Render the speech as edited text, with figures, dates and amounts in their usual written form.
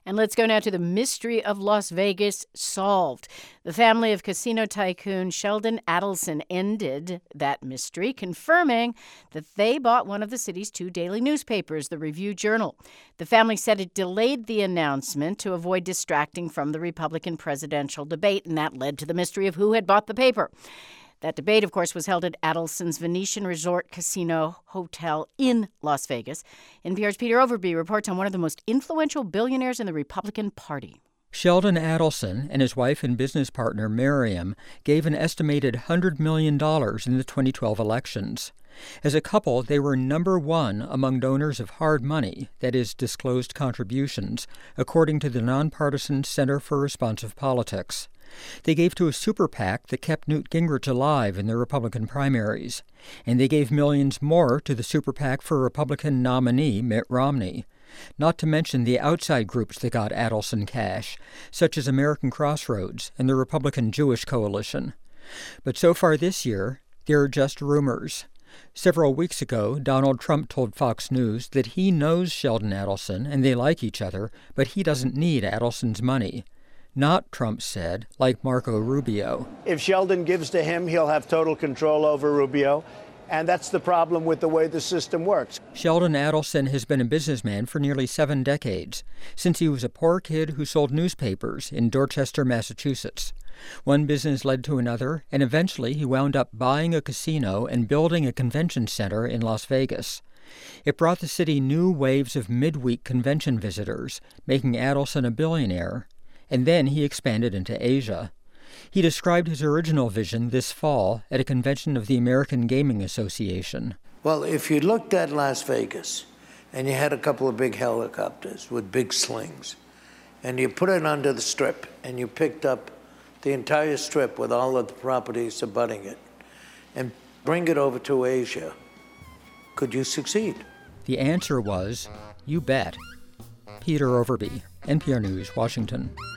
And let's go now to the mystery of Las Vegas solved. The family of casino tycoon Sheldon Adelson ended that mystery, confirming that they bought one of the city's two daily newspapers, the Review-Journal. The family said it delayed the announcement to avoid distracting from the Republican presidential debate, and that led to the mystery of who had bought the paper. That debate, of course, was held at Adelson's Venetian Resort Casino Hotel in Las Vegas. NPR's Peter Overby reports on one of the most influential billionaires in the Republican Party. Sheldon Adelson and his wife and business partner Miriam gave an estimated $100 million in the 2012 elections. As a couple, they were number one among donors of hard money, that is, disclosed contributions, according to the nonpartisan Center for Responsive Politics. They gave to a super PAC that kept Newt Gingrich alive in the Republican primaries. And they gave millions more to the super PAC for Republican nominee Mitt Romney. Not to mention the outside groups that got Adelson cash, such as American Crossroads and the Republican Jewish Coalition. But so far this year, there are just rumors. Several weeks ago, Donald Trump told Fox News that he knows Sheldon Adelson and they like each other, but he doesn't need Adelson's money. Not, Trump said, like Marco Rubio. If Sheldon gives to him, he'll have total control over Rubio. And that's the problem with the way the system works. Sheldon Adelson has been a businessman for nearly 7 decades, since he was a poor kid who sold newspapers in Dorchester, Massachusetts. One business led to another, and eventually he wound up buying a casino and building a convention center in Las Vegas. It brought the city new waves of midweek convention visitors, making Adelson a billionaire. And then he expanded into Asia. He described his original vision this fall at a convention of the American Gaming Association. Well, if you looked at Las Vegas and you had a couple of big helicopters with big slings, and you put it under the Strip, and you picked up the entire Strip with all of the properties abutting it, and bring it over to Asia, could you succeed? The answer was, you bet. Peter Overby, NPR News, Washington.